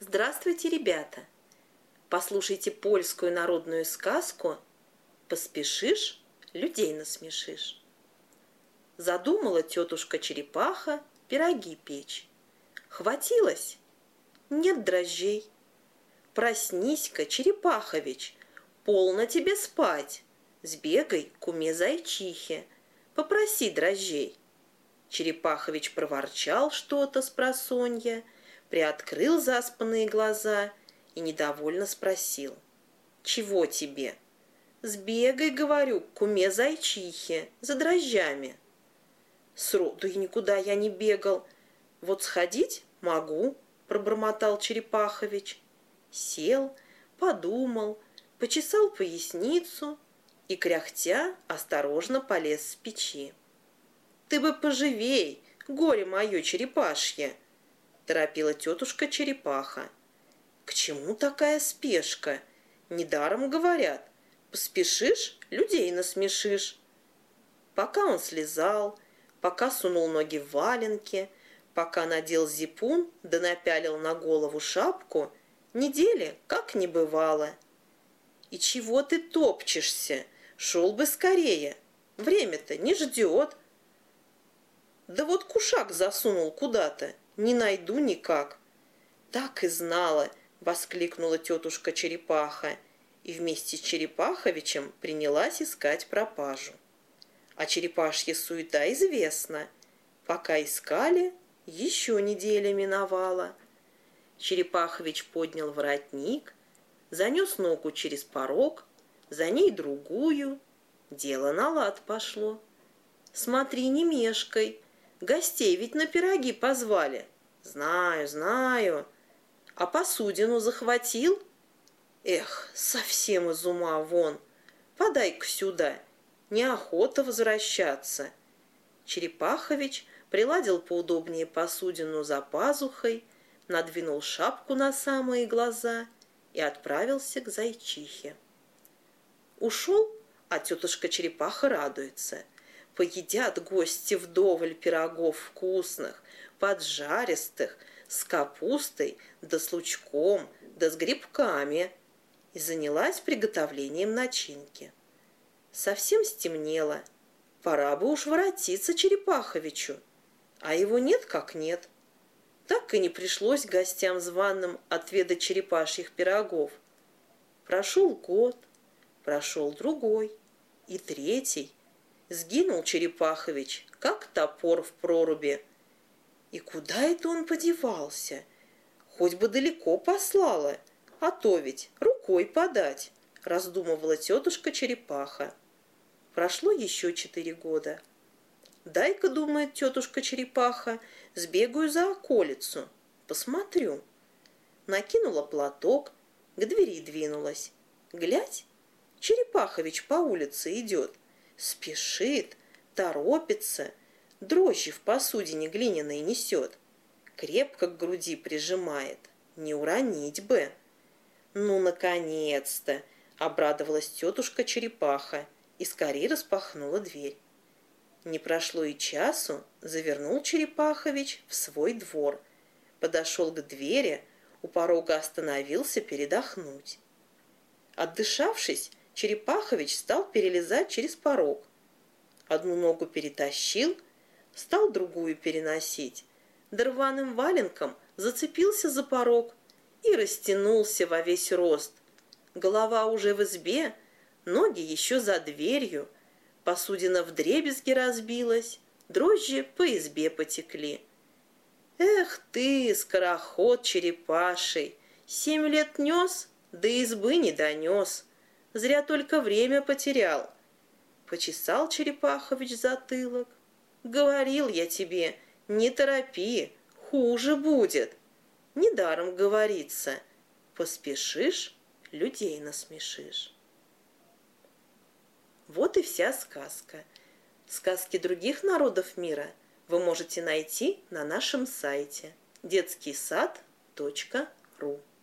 Здравствуйте, ребята! Послушайте польскую народную сказку «Поспешишь, людей насмешишь». Задумала тетушка Черепаха пироги печь. Хватилось? Нет дрожжей. Проснись-ка, Черепахович, полно тебе спать. Сбегай к куме Зайчихе, попроси дрожжей. Черепахович проворчал что-то спросонья, приоткрыл заспанные глаза и недовольно спросил: «Чего тебе?» «Сбегай, говорю, к куме Зайчихе за дрожжами». «Сроду и никуда я не бегал. Вот сходить могу», — пробормотал Черепахович. Сел, подумал, почесал поясницу и, кряхтя, осторожно полез с печи. «Ты бы поживей, горе мое черепашье!» — торопила тетушка Черепаха. «К чему такая спешка? Недаром говорят: поспешишь, людей насмешишь». Пока он слезал, пока сунул ноги в валенки, пока надел зипун да напялил на голову шапку, недели как не бывало. «И чего ты топчешься? Шел бы скорее, время-то не ждет». «Да вот кушак засунул куда-то, не найду никак». «Так и знала!» — воскликнула тетушка Черепаха и вместе с Черепаховичем принялась искать пропажу. А черепашья суета известна. Пока искали, еще неделя миновала. Черепахович поднял воротник, занес ногу через порог, за ней другую. Дело на лад пошло. «Смотри, не мешкай, гостей ведь на пироги позвали». «Знаю, знаю». «А посудину захватил?» «Эх, совсем из ума вон. Подай-ка сюда, неохота возвращаться». Черепахович приладил поудобнее посудину за пазухой, надвинул шапку на самые глаза и отправился к Зайчихе. Ушел, а тетушка Черепаха радуется. Поедят гости вдоволь пирогов вкусных, поджаристых, с капустой, да с лучком, да с грибками, и занялась приготовлением начинки. Совсем стемнело, пора бы уж воротиться Черепаховичу, а его нет как нет. Так и не пришлось гостям званым отведать черепашьих пирогов. Прошел год, прошел другой и третий. Сгинул Черепахович, как топор в проруби. И куда это он подевался? Хоть бы далеко послала, а то ведь рукой подать, раздумывала тетушка Черепаха. Прошло еще 4 года. «Дай-ка, — думает тетушка Черепаха, — сбегаю за околицу, посмотрю». Накинула платок, к двери двинулась. Глядь, Черепахович по улице идет, спешит, торопится, дрожжи в посудине глиняной несет, крепко к груди прижимает, не уронить бы. «Ну, наконец-то!» — обрадовалась тетушка Черепаха и скорее распахнула дверь. Не прошло и часу, завернул Черепахович в свой двор, подошел к двери, у порога остановился передохнуть. Отдышавшись, Черепахович стал перелезать через порог. Одну ногу перетащил, стал другую переносить, да рваным валенком зацепился за порог и растянулся во весь рост. Голова уже в избе, ноги еще за дверью, посудина вдребезги разбилась, дрожжи по избе потекли. «Эх ты, скороход черепаший, 7 лет нес, до избы не донес, зря только время потерял». Почесал Черепахович затылок. «Говорил я тебе, не торопи, хуже будет. Недаром говорится: поспешишь, людей насмешишь». Вот и вся сказка. Сказки других народов мира вы можете найти на нашем сайте детскийсад.ру.